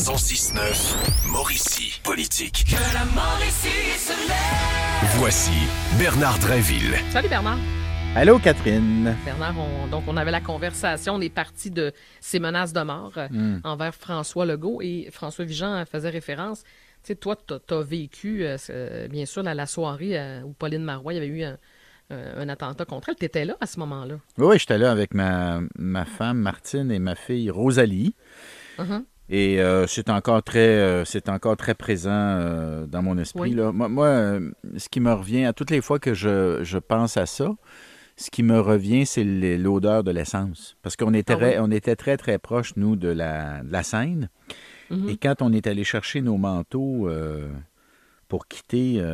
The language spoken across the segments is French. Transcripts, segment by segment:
106.9 Mauricie Politique. Que la Mauricie se lève. Voici Bernard Drinville. Salut Bernard. Allô Catherine. Bernard, on avait la conversation, on est parti de ces menaces de mort envers François Legault et François Vigent faisait référence. Tu sais, toi, t'as vécu, bien sûr, la soirée où Pauline Marois, il y avait eu un attentat contre elle. T'étais là à ce moment-là? Oui, j'étais là avec ma femme Martine et ma fille Rosalie. Uh-huh. Et c'est encore très présent dans mon esprit. Oui. Là. Moi, ce qui me revient, à toutes les fois que je pense à ça, ce qui me revient, c'est l'odeur de l'essence. Parce qu'on était, on était très, très proches, nous, de la Seine. Mm-hmm. Et quand on est allé chercher nos manteaux pour quitter,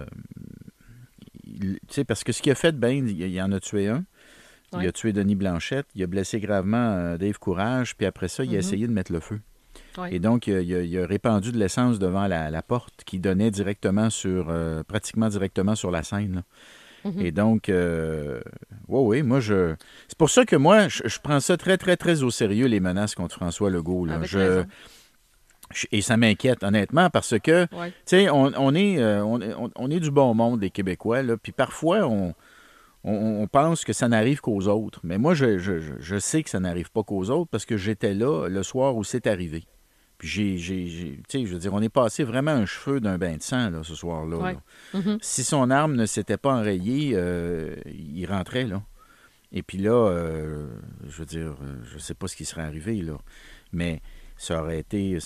tu sais, parce que ce qu'il a fait, il en a tué un. Oui. Il a tué Denis Blanchette. Il a blessé gravement Dave Courage. Puis après ça, il a essayé de mettre le feu. Oui. Et donc, il a répandu de l'essence devant la porte qui donnait directement pratiquement directement sur la Seine, là. Et donc, oui, moi, c'est pour ça que moi, je prends ça très, très, très au sérieux, les menaces contre François Legault. Là. Et ça m'inquiète, honnêtement, parce que, tu sais, on est du bon monde, les Québécois, là, puis parfois, on pense que ça n'arrive qu'aux autres. Mais moi, je sais que ça n'arrive pas qu'aux autres parce que j'étais là le soir où c'est arrivé. Puis tu sais, je veux dire, on est passé vraiment un cheveu d'un bain de sang, là, ce soir-là. Ouais. Là. Mm-hmm. Si son arme ne s'était pas enrayée, il rentrait, là. Et puis là, je veux dire, je sais pas ce qui serait arrivé, là. Mais ça aurait été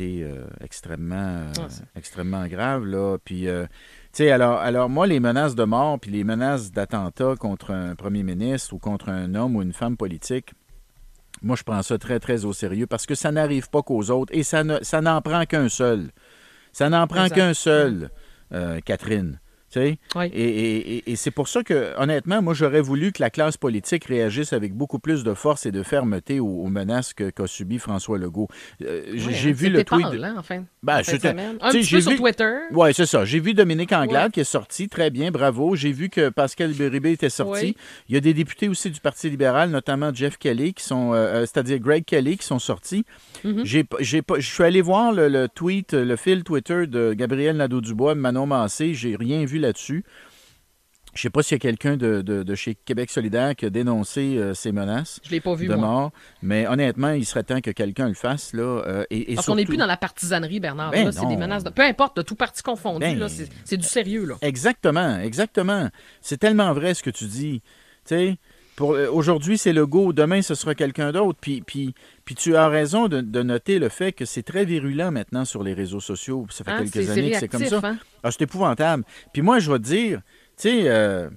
extrêmement grave, là. Puis, tu sais, alors moi, les menaces de mort puis les menaces d'attentat contre un premier ministre ou contre un homme ou une femme politique, moi, je prends ça très, très au sérieux parce que ça n'arrive pas qu'aux autres et ça n'en prend qu'un seul. Ça n'en prend qu'un seul, Catherine. Tu sais? Oui. Et c'est pour ça que, honnêtement, moi, j'aurais voulu que la classe politique réagisse avec beaucoup plus de force et de fermeté aux menaces qu'a subi François Legault. J'ai vu le tweet. Pâle, hein, enfin. Ben, un petit peu sur Twitter. Oui, c'est ça. J'ai vu Dominique Anglade qui est sorti. Très bien, bravo. J'ai vu que Pascal Bérubé était sorti. Oui. Il y a des députés aussi du Parti libéral, notamment Jeff Kelly, c'est-à-dire Greg Kelly, qui sont sortis. Je suis allé voir le tweet, le fil Twitter de Gabriel Nadeau-Dubois, Manon Massé. J'ai rien vu là-dessus. Je ne sais pas s'il y a quelqu'un de chez Québec solidaire qui a dénoncé ces menaces. Je l'ai pas vu, de mort. moi. Mais honnêtement, il serait temps que quelqu'un le fasse. Là, Parce surtout... qu'on n'est plus dans la partisanerie, Bernard. Là, c'est des menaces peu importe, de tout parti confondu. Là, c'est du sérieux. Là. Exactement. C'est tellement vrai ce que tu dis. Tu sais, aujourd'hui, c'est Legault. Demain, ce sera quelqu'un d'autre. Puis tu as raison de noter le fait que c'est très virulent maintenant sur les réseaux sociaux. Ça fait quelques années que c'est comme ça. Hein? Ah, c'est épouvantable. Puis moi, je vais te dire, tu sais,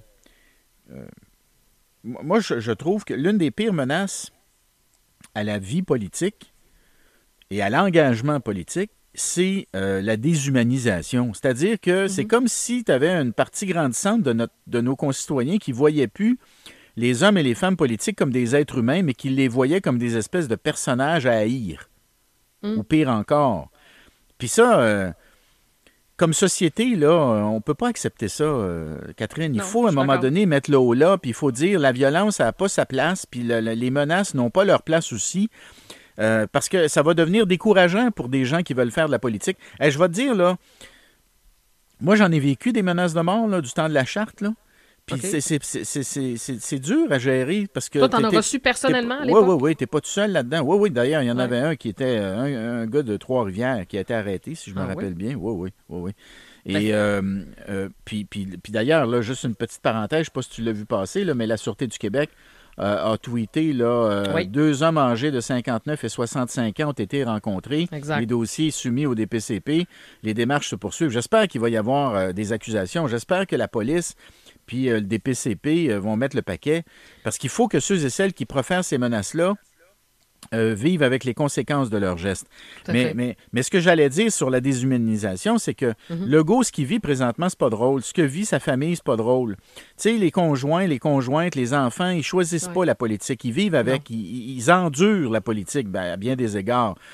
moi, je trouve que l'une des pires menaces à la vie politique et à l'engagement politique, c'est la déshumanisation. C'est-à-dire que c'est comme si tu avais une partie grandissante de nos concitoyens qui ne voyaient plus les hommes et les femmes politiques comme des êtres humains, mais qui les voyaient comme des espèces de personnages à haïr. Ou pire encore. Puis ça, comme société, là, on ne peut pas accepter ça, Catherine. Il faut, à un moment donné, mettre le haut là, puis il faut dire la violence n'a pas sa place, puis les menaces n'ont pas leur place aussi, parce que ça va devenir décourageant pour des gens qui veulent faire de la politique. Je vais te dire, là, moi, j'en ai vécu des menaces de mort, là, du temps de la charte, là. Puis c'est dur à gérer parce que... Toi, t'en as reçu personnellement à l'époque? Oui, t'es pas tout seul là-dedans. Oui, d'ailleurs, il y en avait un qui était un gars de Trois-Rivières qui a été arrêté, si je me rappelle bien. Oui. Et puis d'ailleurs, là, juste une petite parenthèse, je ne sais pas si tu l'as vu passer, là, mais la Sûreté du Québec a tweeté, là, 2 hommes âgés de 59 et 65 ans ont été rencontrés. Exact. Les dossiers soumis au DPCP. Les démarches se poursuivent. J'espère qu'il va y avoir des accusations. J'espère que la police puis le DPCP vont mettre le paquet. Parce qu'il faut que ceux et celles qui profèrent ces menaces-là vivent avec les conséquences de leurs gestes. Mais ce que j'allais dire sur la déshumanisation, c'est que Legault, ce qu'il vit présentement, c'est pas drôle. Ce que vit sa famille, c'est pas drôle. Tu sais, les conjoints, les conjointes, les enfants, ils choisissent pas la politique. Ils vivent avec, ils endurent la politique à bien des égards.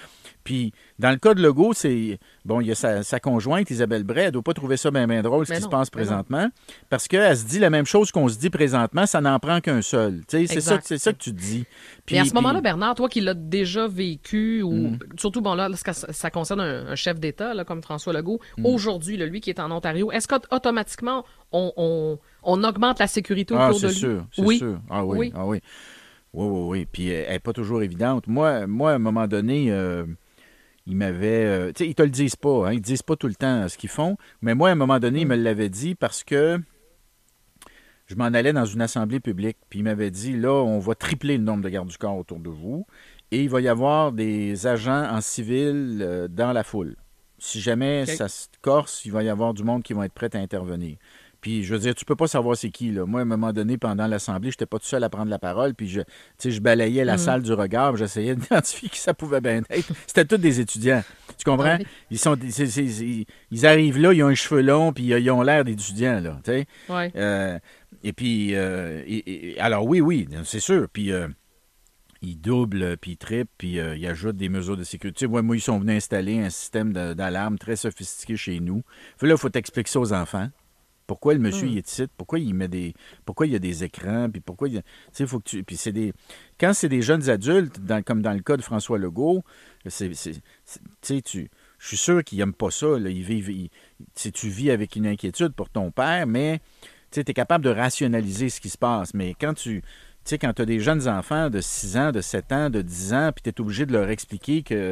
Puis, dans le cas de Legault, c'est... Bon, il y a sa conjointe, Isabelle Bray, elle ne doit pas trouver ça bien drôle, ce qui se passe présentement, parce qu'elle se dit la même chose qu'on se dit présentement, ça n'en prend qu'un seul. C'est ça que tu te dis. Puis, mais à ce moment-là, Bernard, toi qui l'as déjà vécu, ou surtout, bon, là, lorsque ça concerne un chef d'État, là, comme François Legault, aujourd'hui, là, lui qui est en Ontario, est-ce qu'automatiquement, on augmente la sécurité autour de lui? C'est sûr. Ah oui. Oui. Puis elle n'est pas toujours évidente. Moi, à un moment donné, il m'avait... tu sais, ils te le disent pas. Hein, ils ne disent pas tout le temps ce qu'ils font. Mais moi, à un moment donné, il me l'avait dit parce que je m'en allais dans une assemblée publique. Puis il m'avait dit, là, on va tripler le nombre de gardes du corps autour de vous. Et il va y avoir des agents en civil dans la foule. Si jamais ça se corse, il va y avoir du monde qui va être prêt à intervenir. Puis, je veux dire, tu peux pas savoir c'est qui, là. Moi, à un moment donné, pendant l'Assemblée, je n'étais pas tout seul à prendre la parole, puis je balayais la salle du regard, puis j'essayais d'identifier qui ça pouvait bien être. C'était tous des étudiants. Tu comprends? Ils arrivent là, ils ont un cheveu long, puis ils ont l'air d'étudiants, là, tu sais. Ouais. Et puis, alors oui, c'est sûr. Puis, ils doublent, puis ils triplent, puis ils ajoutent des mesures de sécurité. Tu sais, moi, ils sont venus installer un système d'alarme très sophistiqué chez nous. Là, il faut t'expliquer ça aux enfants. Pourquoi le monsieur il est ici? Pourquoi il y a des écrans? Puis pourquoi faut que tu. Puis quand c'est des jeunes adultes, comme dans le cas de François Legault, je suis sûr qu'ils n'aiment pas ça. Là. Tu vis avec une inquiétude pour ton père, mais tu es capable de rationaliser ce qui se passe. Mais quand tu as des jeunes enfants de 6 ans, de 7 ans, de 10 ans, puis tu es obligé de leur expliquer que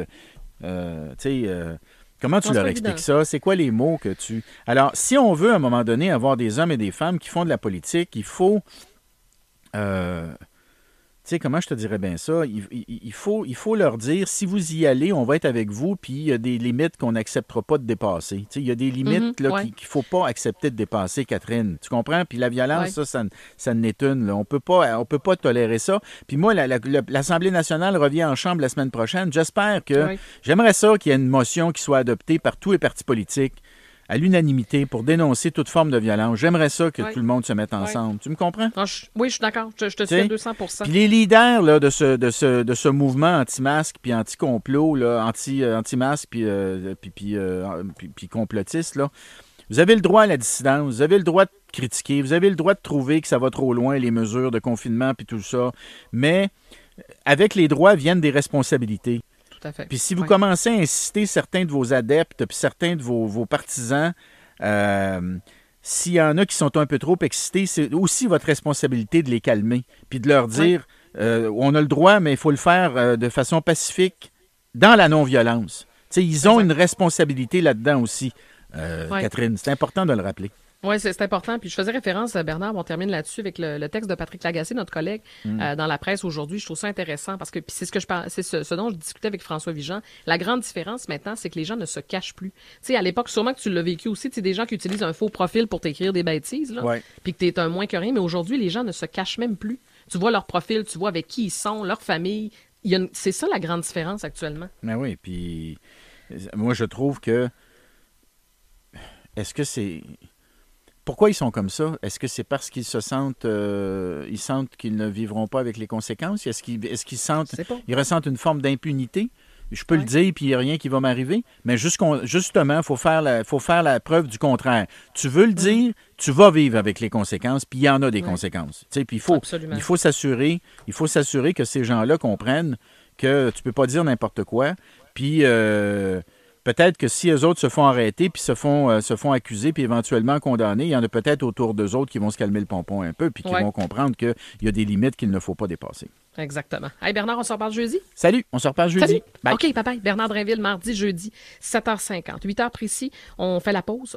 comment tu leur expliques ça? C'est quoi les mots que tu... Alors, si on veut, à un moment donné, avoir des hommes et des femmes qui font de la politique, il faut... comment je te dirais bien ça? Il faut leur dire, si vous y allez, on va être avec vous, puis il y a des limites qu'on n'acceptera pas de dépasser. Il y a des limites qu'il ne faut pas accepter de dépasser, Catherine. Tu comprends? Puis la violence, ça n'est une. Là. On peut pas tolérer ça. Puis moi, l'Assemblée nationale revient en chambre la semaine prochaine. J'espère que... J'aimerais ça qu'il y ait une motion qui soit adoptée par tous les partis politiques à l'unanimité pour dénoncer toute forme de violence. J'aimerais ça que tout le monde se mette ensemble. Tu me comprends? Non, oui, je suis d'accord. Je te suis à 200%. Puis les leaders là, de ce mouvement anti-masque puis anti-complot, là, anti-masque puis complotiste, là, vous avez le droit à la dissidence, vous avez le droit de critiquer, vous avez le droit de trouver que ça va trop loin, les mesures de confinement puis tout ça. Mais avec les droits viennent des responsabilités. Puis si vous commencez à inciter certains de vos adeptes puis certains de vos partisans, s'il y en a qui sont un peu trop excités, c'est aussi votre responsabilité de les calmer puis de leur dire on a le droit, mais il faut le faire de façon pacifique dans la non-violence. Ils ont une responsabilité là-dedans aussi, Catherine. C'est important de le rappeler. Oui, c'est important. Puis je faisais référence, Bernard, on termine là-dessus avec le texte de Patrick Lagacé, notre collègue, dans la presse aujourd'hui. Je trouve ça intéressant parce que puis c'est ce dont je discutais avec François Vigent. La grande différence maintenant, c'est que les gens ne se cachent plus. Tu sais, à l'époque, sûrement que tu l'as vécu aussi, tu sais, des gens qui utilisent un faux profil pour t'écrire des bêtises, là, puis que t'es un moins que rien. Mais aujourd'hui, les gens ne se cachent même plus. Tu vois leur profil, tu vois avec qui ils sont, leur famille. C'est ça la grande différence actuellement. Ben oui, puis moi, je trouve que... Est-ce que c'est... Pourquoi ils sont comme ça? Est-ce que c'est parce qu'ils se sentent... ils sentent qu'ils ne vivront pas avec les conséquences? Est-ce qu'ils sentent... Ils ressentent une forme d'impunité? Je peux le dire, puis il n'y a rien qui va m'arriver. Mais justement, il faut faire la preuve du contraire. Tu veux le dire, tu vas vivre avec les conséquences, puis il y en a des conséquences. Puis il faut s'assurer que ces gens-là comprennent que tu ne peux pas dire n'importe quoi. Puis... peut-être que si eux autres se font arrêter puis se font accuser puis éventuellement condamner, il y en a peut-être autour d'eux autres qui vont se calmer le pompon un peu puis qui vont comprendre qu'il y a des limites qu'il ne faut pas dépasser. Exactement. Hey Bernard, on se reparle jeudi? Salut, on se reparle jeudi. Salut. Bye. OK, bye-bye. Bernard Drainville, mardi, jeudi, 7h50. 8h précis, on fait la pause.